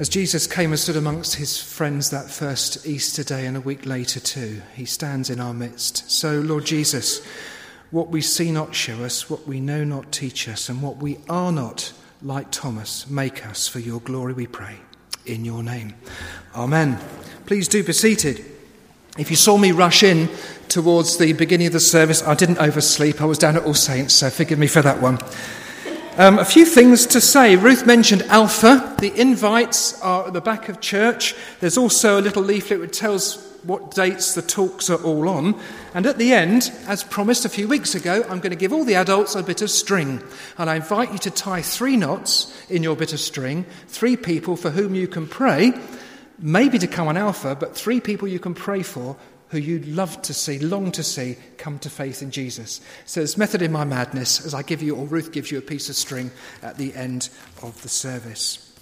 As Jesus came and stood amongst his friends that first Easter day and a week later too, he stands in our midst. So, Lord Jesus, what we see not show us, what we know not teach us, and what we are not, like Thomas, make us for your glory, we pray. In your name. Amen. Please do be seated. If you saw me rush in towards the beginning of the service, I didn't oversleep. I was down at All Saints, so forgive me for that one. A few things to say. Ruth mentioned Alpha. The invites are at the back of church. There's also a little leaflet which tells what dates the talks are all on. And at the end, as promised a few weeks ago, I'm going to give all the adults a bit of string. And I invite you to tie 3 knots in your bit of string, 3 people for whom you can pray, maybe to come on Alpha, but 3 people you can pray for who you'd love to see, long to see, come to faith in Jesus. So there's method in my madness as I give you, or Ruth gives you, a piece of string at the end of the service.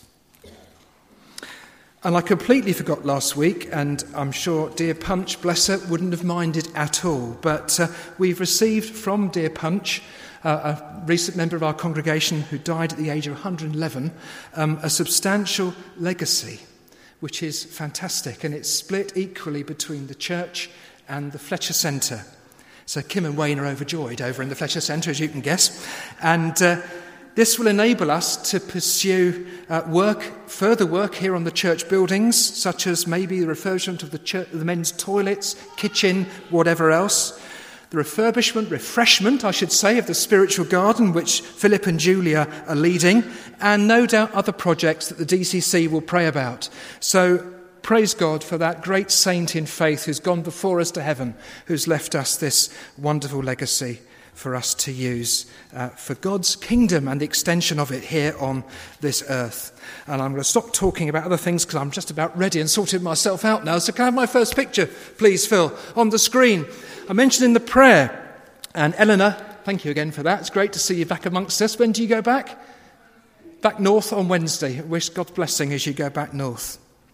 And I completely forgot last week, and I'm sure dear Punch, bless her, wouldn't have minded at all. But we've received from dear Punch, a recent member of our congregation who died at the age of 111, a substantial legacy, which is fantastic, and it's split equally between the church and the Fletcher Centre. So Kim and Wayne are overjoyed over in the Fletcher Centre, as you can guess. And this will enable us to pursue further work here on the church buildings, such as maybe the refurbishment of the men's toilets, kitchen, whatever else. The refreshment, I should say, of the spiritual garden, which Philip and Julia are leading, and no doubt other projects that the DCC will pray about. So praise God for that great saint in faith who's gone before us to heaven, who's left us this wonderful legacy for us to use for God's kingdom and the extension of it here on this earth. And I'm going to stop talking about other things because I'm just about ready and sorted myself out now. So can I have my first picture, please, Phil, on the screen? I mentioned in the prayer, and Eleanor, thank you again for that. It's great to see you back amongst us. When do you go back? Back north on Wednesday. Wish God's blessing as you go back north.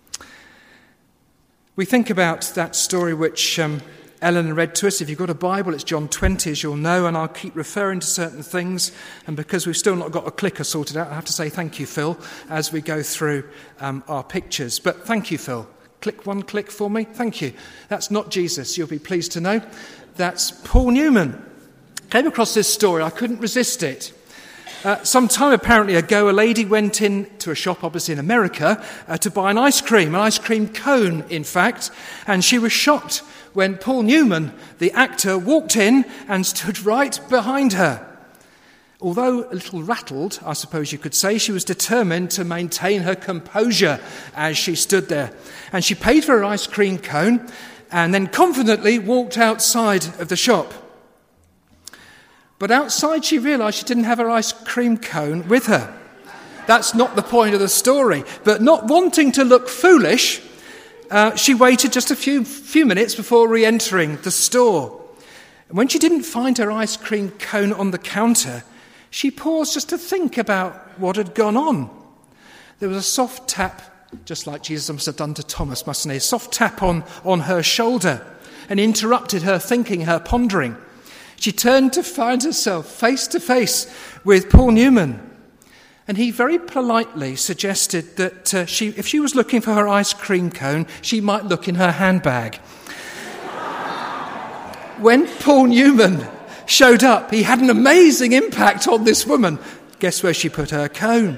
We think about that story which Eleanor read to us. If you've got a Bible, it's John 20, as you'll know, and I'll keep referring to certain things. And because we've still not got a clicker sorted out, I have to say thank you, Phil, as we go through our pictures. But thank you, Phil. Click for me. Thank you. That's not Jesus, you'll be pleased to know. That's Paul Newman. Came across this story. I couldn't resist it. Some time apparently ago, a lady went into a shop, obviously in America, to buy an ice cream cone, in fact, and she was shocked when Paul Newman, the actor, walked in and stood right behind her. Although a little rattled, I suppose you could say, she was determined to maintain her composure as she stood there. And she paid for her ice cream cone and then confidently walked outside of the shop. But outside she realised she didn't have her ice cream cone with her. That's not the point of the story. But not wanting to look foolish, she waited just a few minutes before re-entering the store. And when she didn't find her ice cream cone on the counter, she paused just to think about what had gone on. There was a soft tap, just like Jesus must have done to Thomas, mustn't he? A soft tap on her shoulder and interrupted her thinking, her pondering. She turned to find herself face to face with Paul Newman. And he very politely suggested that if she was looking for her ice cream cone, she might look in her handbag. When Paul Newman showed up, he had an amazing impact on this woman. Guess where she put her cone?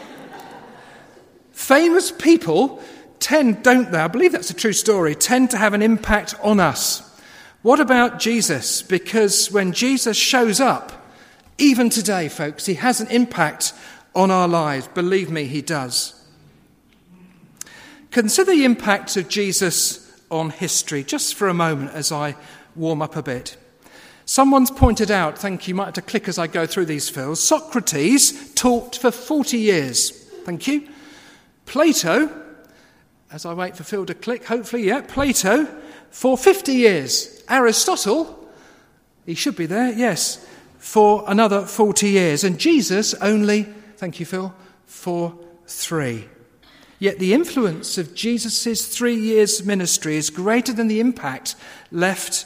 Famous people tend, don't they? I believe that's a true story, tend to have an impact on us. What about Jesus? Because when Jesus shows up, even today, folks, he has an impact on our lives. Believe me, he does. Consider the impact of Jesus on history, just for a moment as I warm up a bit. Someone's pointed out, thank you, you might have to click as I go through these, Phil. Socrates taught for 40 years. Thank you. Plato, as I wait for Phil to click, hopefully, Plato, for 50 years. Aristotle, he should be there, yes, for another 40 years. And Jesus only, thank you, Phil, for 3. Yet the influence of Jesus' 3 years ministry is greater than the impact left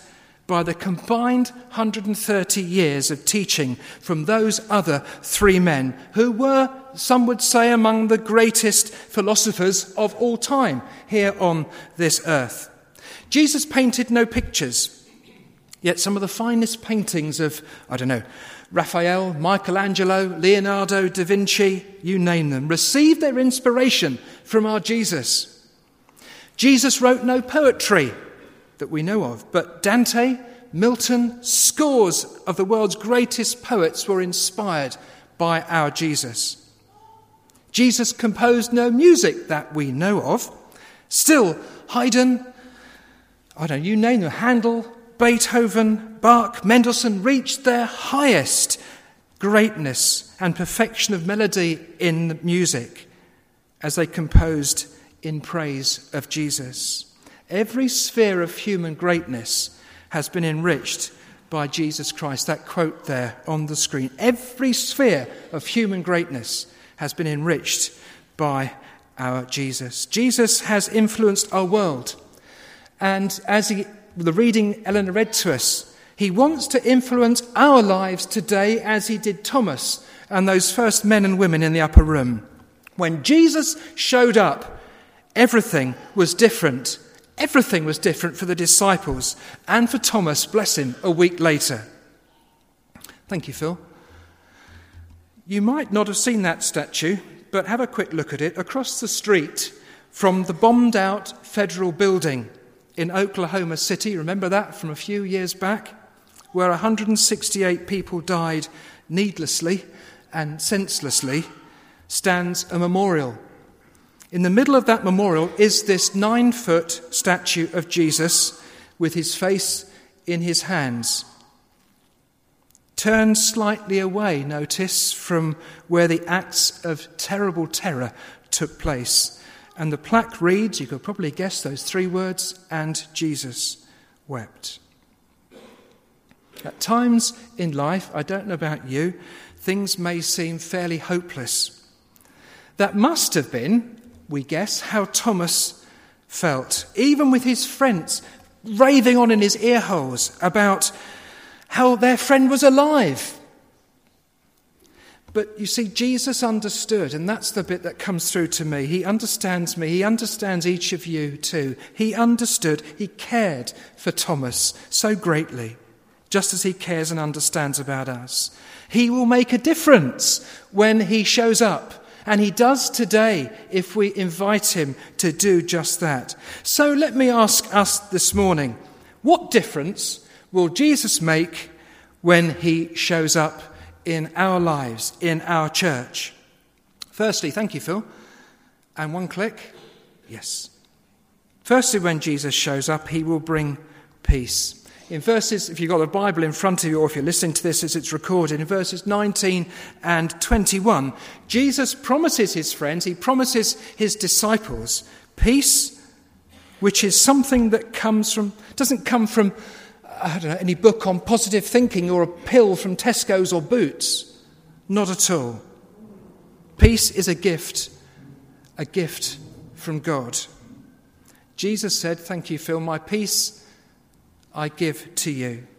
by the combined 130 years of teaching from those other three men who were, some would say, among the greatest philosophers of all time here on this earth. Jesus painted no pictures, yet some of the finest paintings of, Raphael, Michelangelo, Leonardo da Vinci, you name them, received their inspiration from our Jesus. Jesus wrote no poetry that we know of, but Dante, Milton, scores of the world's greatest poets were inspired by our Jesus. Jesus composed no music that we know of. Still, Haydn, you name them, Handel, Beethoven, Bach, Mendelssohn reached their highest greatness and perfection of melody in music as they composed in praise of Jesus. Every sphere of human greatness has been enriched by Jesus Christ. That quote there on the screen. Every sphere of human greatness has been enriched by our Jesus. Jesus has influenced our world. And as the reading Eleanor read to us, he wants to influence our lives today as he did Thomas and those first men and women in the upper room. When Jesus showed up, everything was different. Everything was different for the disciples and for Thomas, bless him, a week later. Thank you, Phil. You might not have seen that statue, but have a quick look at it across the street from the bombed-out federal building in Oklahoma City. Remember that from a few years back, where 168 people died needlessly and senselessly, stands a memorial. In the middle of that memorial is this 9-foot statue of Jesus with his face in his hands. Turned slightly away, notice, from where the acts of terrible terror took place. And the plaque reads, you could probably guess those 3 words, "And Jesus wept." At times in life, I don't know about you, things may seem fairly hopeless. That must have been, we guess, how Thomas felt, even with his friends raving on in his ear holes about how their friend was alive. But you see, Jesus understood, and that's the bit that comes through to me. He understands me. He understands each of you too. He understood. He cared for Thomas so greatly, just as he cares and understands about us. He will make a difference when he shows up. And he does today if we invite him to do just that. So let me ask us this morning, what difference will Jesus make when he shows up in our lives, in our church? Firstly, thank you, Phil. And one click. Yes. Firstly, when Jesus shows up, he will bring peace. In verses, if you've got the Bible in front of you, or if you're listening to this as it's recorded, in verses 19 and 21, Jesus promises his friends, he promises his disciples, peace, which is something that doesn't come from, any book on positive thinking or a pill from Tesco's or Boots. Not at all. Peace is a gift from God. Jesus said, thank you, Phil, my peace I give to you.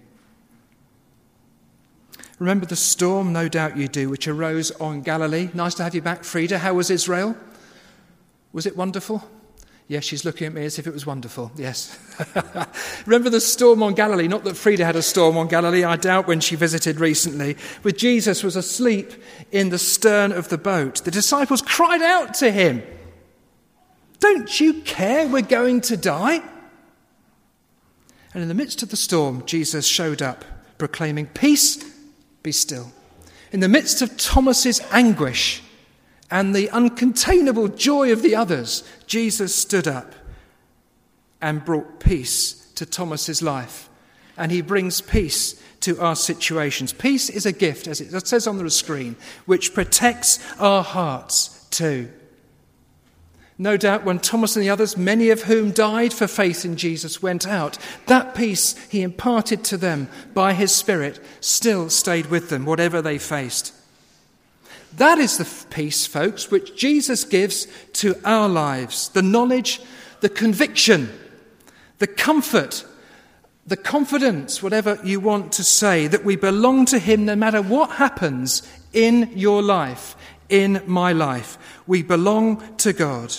Remember the storm, no doubt you do, which arose on Galilee. Nice to have you back, Frida. How was Israel? Was it wonderful? Yes, she's looking at me as if it was wonderful. Yes. Remember the storm on Galilee? Not that Frida had a storm on Galilee, I doubt, when she visited recently. But Jesus was asleep in the stern of the boat. The disciples cried out to him, "Don't you care we're going to die?" And in the midst of the storm, Jesus showed up, proclaiming, "Peace, be still." In the midst of Thomas's anguish and the uncontainable joy of the others, Jesus stood up and brought peace to Thomas's life. And he brings peace to our situations. Peace is a gift, as it says on the screen, which protects our hearts too. No doubt when Thomas and the others, many of whom died for faith in Jesus, went out, that peace he imparted to them by his Spirit still stayed with them, whatever they faced. That is the peace, folks, which Jesus gives to our lives. The knowledge, the conviction, the comfort the confidence, whatever you want to say, that we belong to him no matter what happens in your life, in my life. We belong to God.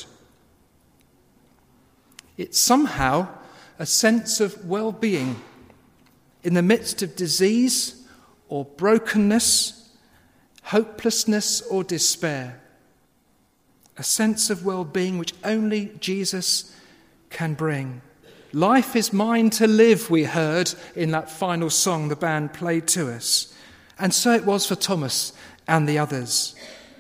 It's somehow a sense of well-being in the midst of disease or brokenness, hopelessness or despair. A sense of well-being which only Jesus can bring. Life is mine to live, we heard in that final song the band played to us. And so it was for Thomas and the others.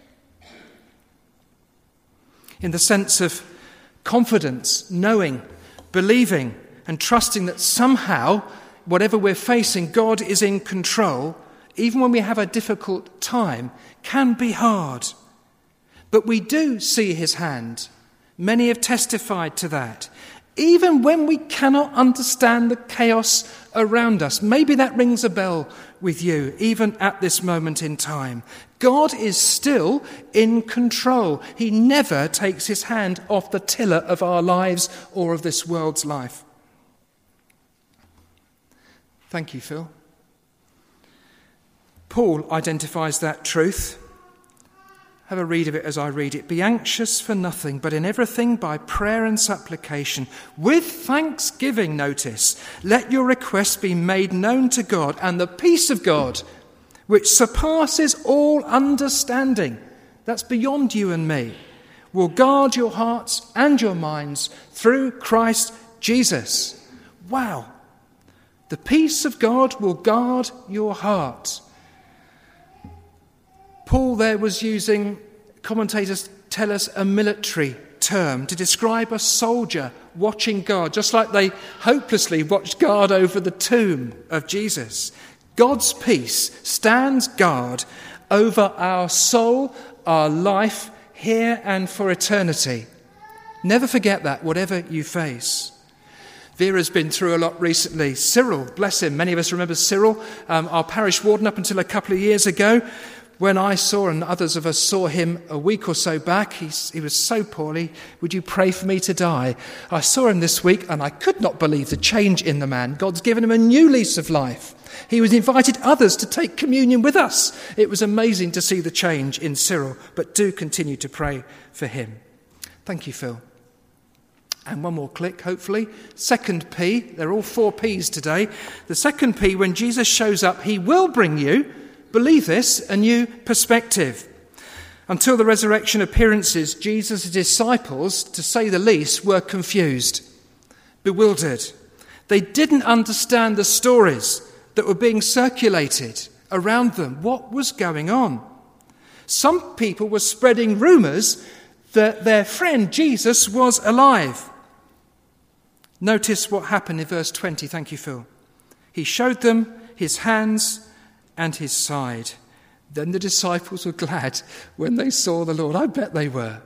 In the sense of confidence, knowing, believing, and trusting that somehow, whatever we're facing, God is in control, even when we have a difficult time, can be hard. But we do see his hand. Many have testified to that. Even when we cannot understand the chaos around us. Maybe that rings a bell with you, even at this moment in time. God is still in control. He never takes his hand off the tiller of our lives or of this world's life. Thank you, Phil. Paul identifies that truth. Have a read of it as I read it. Be anxious for nothing, but in everything by prayer and supplication, with thanksgiving, notice, let your requests be made known to God, and the peace of God, which surpasses all understanding, that's beyond you and me, will guard your hearts and your minds through Christ Jesus. Wow. The peace of God will guard your heart. Paul there was using, commentators tell us, a military term to describe a soldier watching guard, just like they hopelessly watched guard over the tomb of Jesus. God's peace stands guard over our soul, our life, here and for eternity. Never forget that, whatever you face. Vera's been through a lot recently. Cyril, bless him. Many of us remember Cyril, our parish warden up until a couple of years ago. When I saw, and others of us saw him a week or so back, he was so poorly. Would you pray for me to die? I saw him this week and I could not believe the change in the man. God's given him a new lease of life. He was invited others to take communion with us. It was amazing to see the change in Cyril, but do continue to pray for him. Thank you, Phil. And one more click, hopefully. Second P, they're all 4 Ps today. The second P, when Jesus shows up, he will bring you, believe this, a new perspective. Until the resurrection appearances, Jesus' disciples, to say the least, were confused, bewildered. They didn't understand the stories that were being circulated around them. What was going on? Some people were spreading rumours that their friend Jesus was alive. Notice what happened in verse 20. Thank you, Phil. He showed them his hands and his side. Then the disciples were glad when they saw the Lord. I bet they were.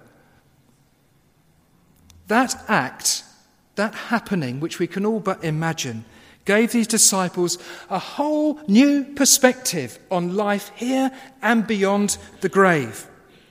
That act, that happening, which we can all but imagine, gave these disciples a whole new perspective on life here and beyond the grave.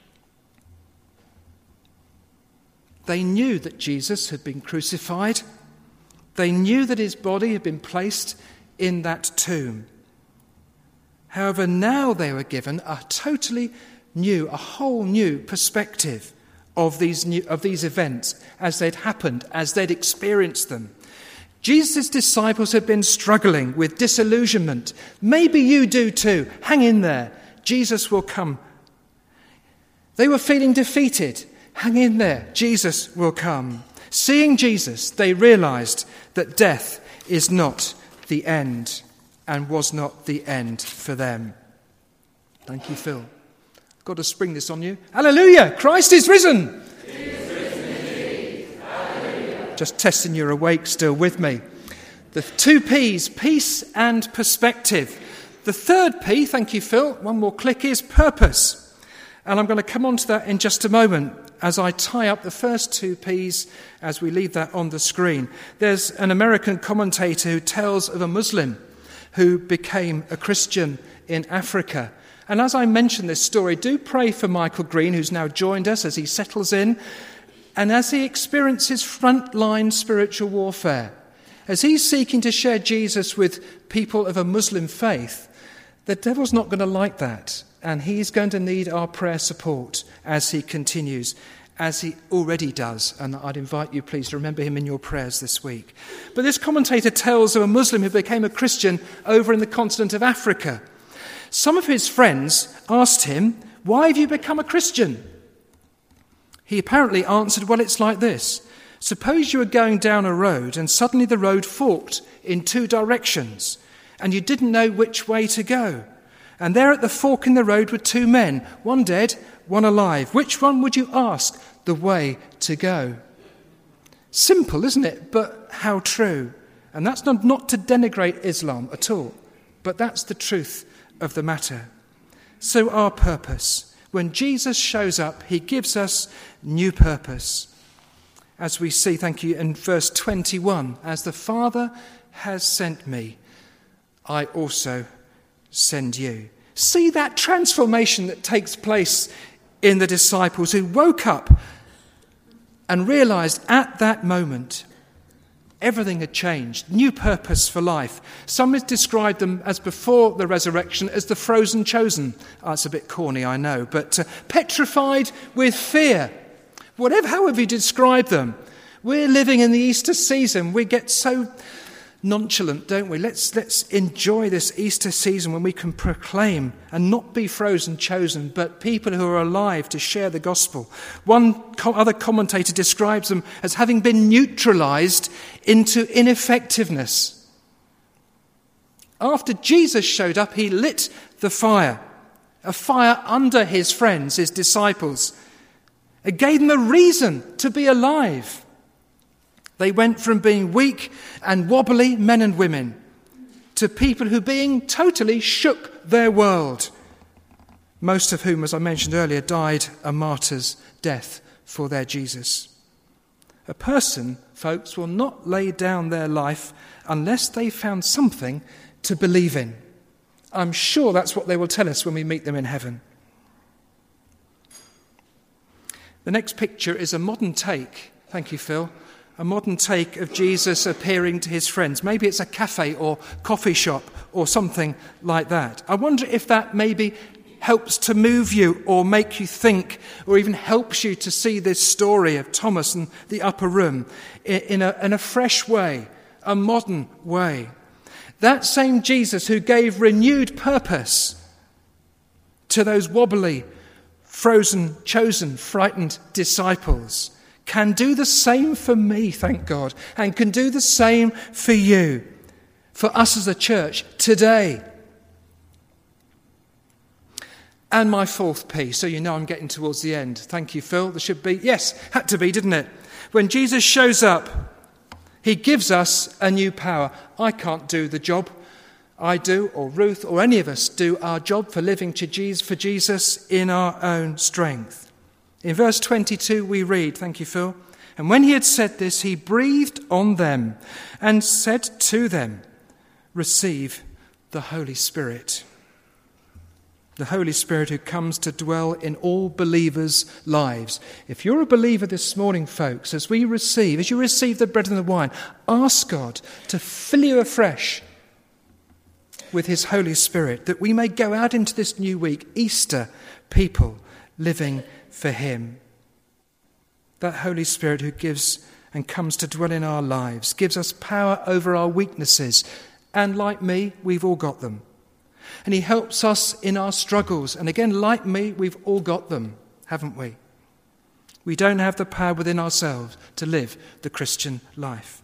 They knew that Jesus had been crucified. They knew that his body had been placed in that tomb. However, now they were given a totally new, a whole new perspective of these events as they'd happened, as they'd experienced them. Jesus' disciples had been struggling with disillusionment. Maybe you do too. Hang in there. Jesus will come. They were feeling defeated. Hang in there. Jesus will come. Seeing Jesus, they realized that death is not the end. And was not the end for them. Thank you, Phil. I've got to spring this on you. Hallelujah! Christ is risen! He is risen indeed. Hallelujah. Just testing you're awake still with me. The 2 Ps, peace and perspective. The third P, thank you, Phil, one more click, is purpose. And I'm going to come on to that in just a moment as I tie up the first 2 Ps as we leave that on the screen. There's an American commentator who tells of a Muslim who became a Christian in Africa. And as I mention this story, do pray for Michael Green, who's now joined us as he settles in, and as he experiences frontline spiritual warfare. As he's seeking to share Jesus with people of a Muslim faith, the devil's not going to like that. And he's going to need our prayer support as he continues, as he already does. And I'd invite you, please, to remember him in your prayers this week. But this commentator tells of a Muslim who became a Christian over in the continent of Africa. Some of his friends asked him, "Why have you become a Christian?" He apparently answered, "Well, it's like this. Suppose you were going down a road and suddenly the road forked in two directions and you didn't know which way to go. And there at the fork in the road were two men, one dead, one alive. Which one would you ask the way to go?" Simple, isn't it? But how true. And that's not to denigrate Islam at all, but that's the truth of the matter. So our purpose. When Jesus shows up, he gives us new purpose. As we see, thank you, in verse 21, "As the Father has sent me, I also send you." See that transformation that takes place in the disciples who woke up and realized at that moment everything had changed. New purpose for life. Some have described them as before the resurrection as the frozen chosen. Oh, it's a bit corny, I know, but petrified with fear. However you describe them. We're living in the Easter season. We get so nonchalant, don't we? Let's enjoy this Easter season when we can proclaim and not be frozen chosen, but people who are alive to share the gospel. One other commentator describes them as having been neutralized into ineffectiveness. After Jesus showed up, he lit the fire, a fire under his friends, his disciples. It gave them a reason to be alive. They went from being weak and wobbly men and women to people who, being totally, shook their world. Most of whom, as I mentioned earlier, died a martyr's death for their Jesus. A person, folks, will not lay down their life unless they found something to believe in. I'm sure that's what they will tell us when we meet them in heaven. The next picture is a modern take, thank you, Phil, a modern take of Jesus appearing to his friends. Maybe it's a cafe or coffee shop or something like that. I wonder if that maybe helps to move you or make you think or even helps you to see this story of Thomas and the upper room in a fresh way, a modern way. That same Jesus who gave renewed purpose to those wobbly, frozen, chosen, frightened disciples can do the same for me, thank God, and can do the same for you, for us as a church today. And my fourth P, so you know I'm getting towards the end. Thank you, Phil. There should be, yes, had to be, didn't it? When Jesus shows up, he gives us a new power. I can't do the job I do, or Ruth, or any of us do our job for living for Jesus in our own strength. In verse 22 we read, thank you, Phil, "And when he had said this, he breathed on them and said to them, 'Receive the Holy Spirit.'" The Holy Spirit who comes to dwell in all believers' lives. If you're a believer this morning, folks, as you receive the bread and the wine, ask God to fill you afresh with his Holy Spirit, that we may go out into this new week, Easter, people living for him. That Holy Spirit who gives and comes to dwell in our lives, gives us power over our weaknesses. And like me, we've all got them. And he helps us in our struggles. And again, like me, we've all got them, haven't we? We don't have the power within ourselves to live the Christian life.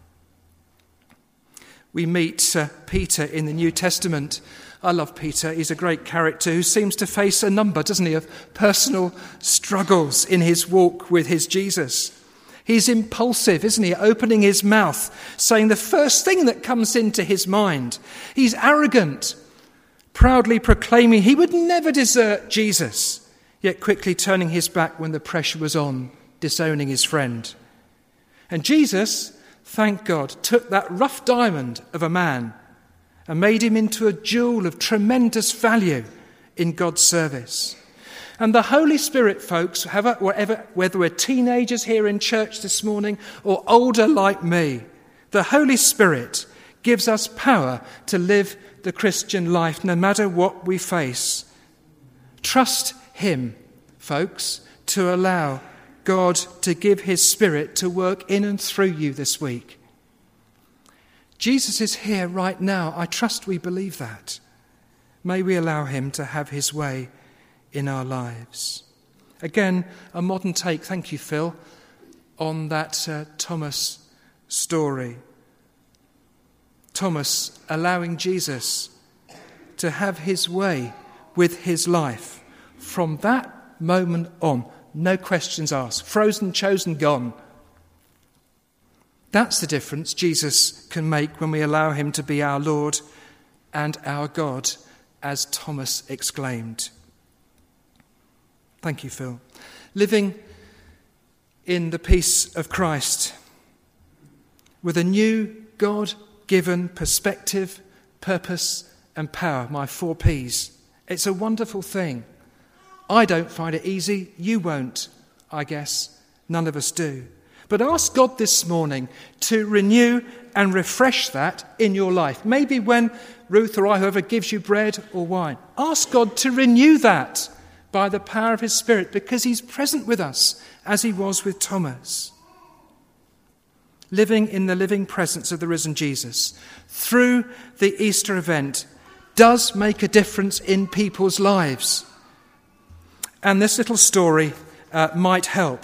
We meet Peter in the New Testament. I love Peter. He's a great character who seems to face a number, doesn't he, of personal struggles in his walk with his Jesus. He's impulsive, isn't he, opening his mouth, saying the first thing that comes into his mind. He's arrogant, proudly proclaiming he would never desert Jesus, yet quickly turning his back when the pressure was on, disowning his friend. And Jesus, thank God, took that rough diamond of a man and made him into a jewel of tremendous value in God's service. And the Holy Spirit, folks, whether we're teenagers here in church this morning or older like me, The Holy Spirit gives us power to live the Christian life no matter what we face. Trust him, folks, to allow God to give his Spirit to work in and through you this week. Jesus is here right now. I trust we believe that. May we allow him to have his way in our lives. Again, a modern take, thank you, Phil, on that Thomas story. Thomas allowing Jesus to have his way with his life. From that moment on, no questions asked. Frozen, chosen, gone. That's the difference Jesus can make when we allow him to be our Lord and our God, as Thomas exclaimed. Thank you, Phil. Living in the peace of Christ with a new God-given perspective, purpose and power, my 4 Ps. It's a wonderful thing. I don't find it easy. You won't, I guess. None of us do. But ask God this morning to renew and refresh that in your life. Maybe when Ruth or I, whoever gives you bread or wine, ask God to renew that by the power of his Spirit, because he's present with us as he was with Thomas. Living in the living presence of the risen Jesus through the Easter event does make a difference in people's lives. And this little story might help.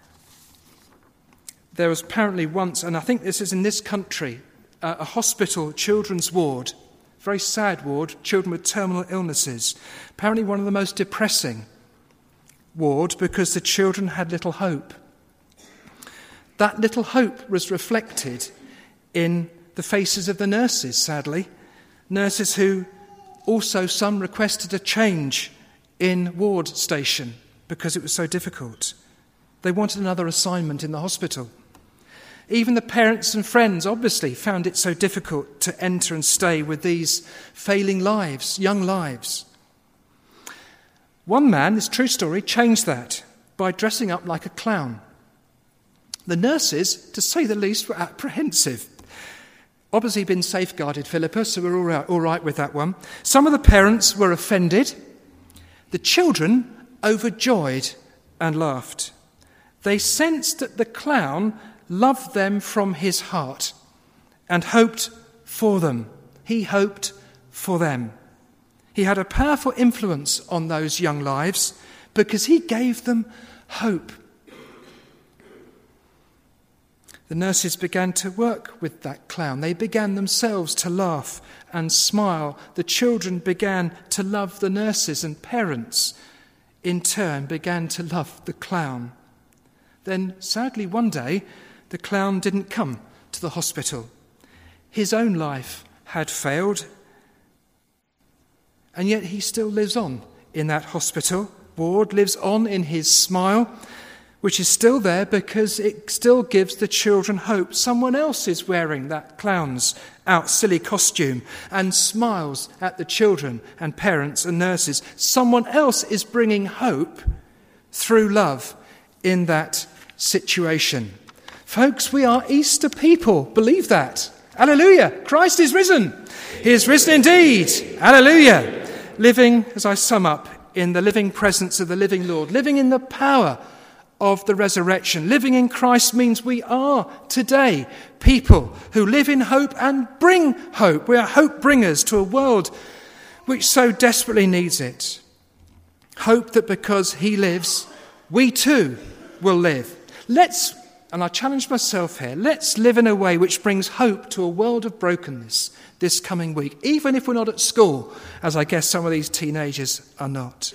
There was apparently once, and I think this is in this country, a hospital children's ward, very sad ward, children with terminal illnesses. Apparently one of the most depressing ward because the children had little hope. That little hope was reflected in the faces of the nurses, sadly. Nurses who also, some requested a change in ward station because it was so difficult. They wanted another assignment in the hospital. Even the parents and friends obviously found it so difficult to enter and stay with these failing lives, young lives. One man, this true story, changed that by dressing up like a clown. The nurses, to say the least, were apprehensive. Obviously been safeguarded, Philippa, so we're all right with that one. Some of the parents were offended. The children overjoyed and laughed. They sensed that the clown loved them from his heart and hoped for them. He hoped for them. He had a powerful influence on those young lives because he gave them hope. The nurses began to work with that clown. They began themselves to laugh and smile. The children began to love the nurses, and parents, in turn, began to love the clown. Then, sadly, one day, the clown didn't come to the hospital. His own life had failed, and yet he still lives on in that hospital ward, lives on in his smile, which is still there because it still gives the children hope. Someone else is wearing that clown's silly costume and smiles at the children and parents and nurses. Someone else is bringing hope through love in that situation. Folks, we are Easter people. Believe that. Hallelujah. Christ is risen. He is risen indeed. Hallelujah. Living, as I sum up, in the living presence of the living Lord, living in the power of the resurrection. Living in Christ means we are today people who live in hope and bring hope. We are hope bringers to a world which so desperately needs it. Hope that because he lives, we too will live. And I challenge myself here, let's live in a way which brings hope to a world of brokenness this coming week, even if we're not at school, as I guess some of these teenagers are not.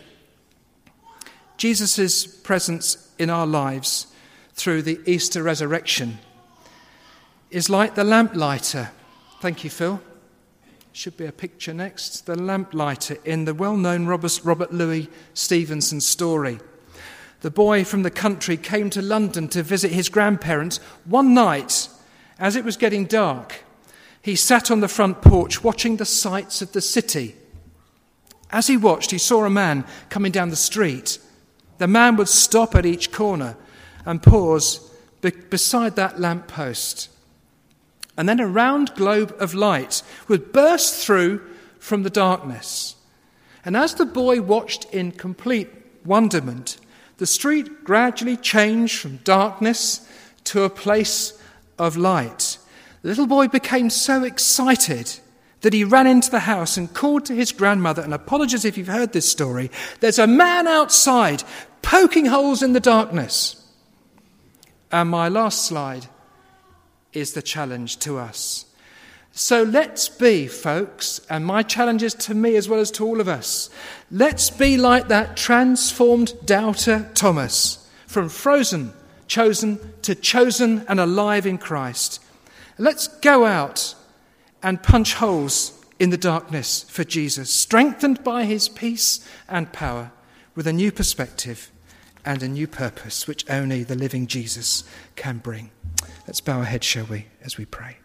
Jesus' presence in our lives through the Easter resurrection is like the lamplighter. Thank you, Phil. Should be a picture next. The lamplighter in the well-known Robert Louis Stevenson story. The boy from the country came to London to visit his grandparents. One night, as it was getting dark, he sat on the front porch watching the sights of the city. As he watched, he saw a man coming down the street. The man would stop at each corner and pause beside that lamppost. And then a round globe of light would burst through from the darkness. And as the boy watched in complete wonderment, the street gradually changed from darkness to a place of light. The little boy became so excited that he ran into the house and called to his grandmother, and apologies if you've heard this story, there's a man outside poking holes in the darkness. And my last slide is the challenge to us. So let's be, folks, and my challenge is to me as well as to all of us, let's be like that transformed doubter Thomas, from frozen, chosen to chosen and alive in Christ. Let's go out and punch holes in the darkness for Jesus, strengthened by his peace and power, with a new perspective and a new purpose, which only the living Jesus can bring. Let's bow our heads, shall we, as we pray.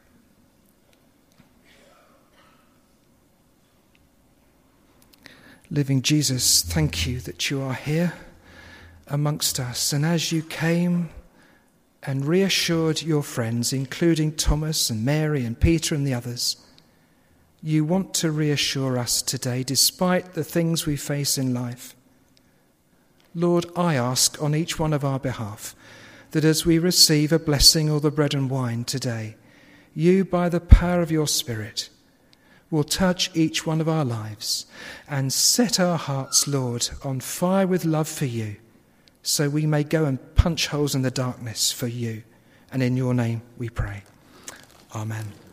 Living Jesus, thank you that you are here amongst us. And as you came and reassured your friends, including Thomas and Mary and Peter and the others, you want to reassure us today, despite the things we face in life. Lord, I ask on each one of our behalf that as we receive a blessing or the bread and wine today, you, by the power of your Spirit, will touch each one of our lives and set our hearts, Lord, on fire with love for you, so we may go and punch holes in the darkness for you. And in your name we pray. Amen.